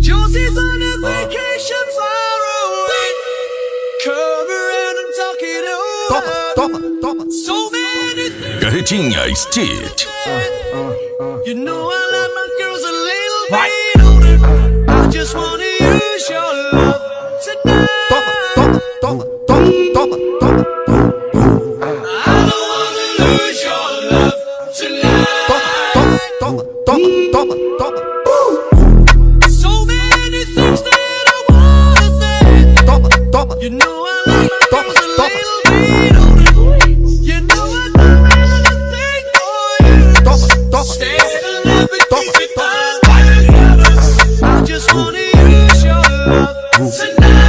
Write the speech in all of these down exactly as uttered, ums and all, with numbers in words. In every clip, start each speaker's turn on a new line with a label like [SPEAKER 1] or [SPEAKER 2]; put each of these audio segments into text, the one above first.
[SPEAKER 1] Josie's on a vacation far away. Come around and talk it over.
[SPEAKER 2] Toma, toma, toma.
[SPEAKER 1] So many things.
[SPEAKER 3] Carretinha Stitch.
[SPEAKER 1] You know I like my girls a little bit older. I just wanna use your love tonight.
[SPEAKER 2] Toma, toma, toma, toma, toma, toma.
[SPEAKER 1] I don't wanna lose your love tonight.
[SPEAKER 2] Toma, toma, toma, toma.
[SPEAKER 1] So many things that I wanna say.
[SPEAKER 2] Toma, toma.
[SPEAKER 1] You know I like my
[SPEAKER 2] Toma,
[SPEAKER 1] girls a
[SPEAKER 2] toma.
[SPEAKER 1] little bit older. You know I do anything for you.
[SPEAKER 2] Toma, toma.
[SPEAKER 1] Stay in love and
[SPEAKER 2] Toma,
[SPEAKER 1] keep it
[SPEAKER 2] toma.
[SPEAKER 1] all together. I just wanna use your love tonight.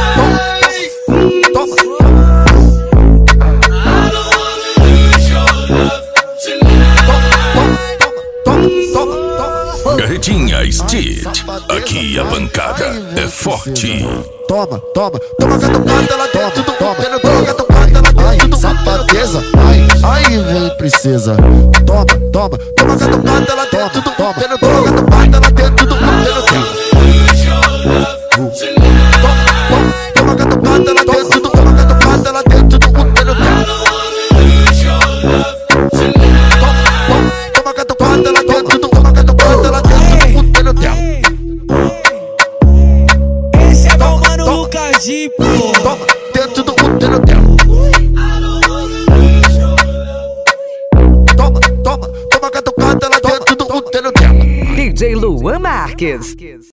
[SPEAKER 2] Toma.
[SPEAKER 1] I don't wanna lose your love tonight.
[SPEAKER 2] Toma, toma, toma.
[SPEAKER 3] Carretinha Stitch. Aqui a bancada é forte.
[SPEAKER 2] Toma, toma, toma catucada lá dentro do toma, toma catucada lá dentro do safadeza. Ai, ai, vem princesa. Toma, toma, toma catucada lá dentro do toma, toma catucada lá dentro do
[SPEAKER 1] Lose your love tonight.
[SPEAKER 2] toma catucada lá dentro do toma catucada lá dentro do útero.
[SPEAKER 1] I don't wanna lose your love tonight.
[SPEAKER 2] Toma catucada lá dentro do toma catucada lá dentro do útero dela.
[SPEAKER 4] Esse é meu mano Lucas G, pô.
[SPEAKER 2] Toma dentro do útero dela.
[SPEAKER 1] I don't wanna lose your love.
[SPEAKER 2] Toma, toma, toma catucada lá dentro do útero dela.
[SPEAKER 5] D J Luan Marques.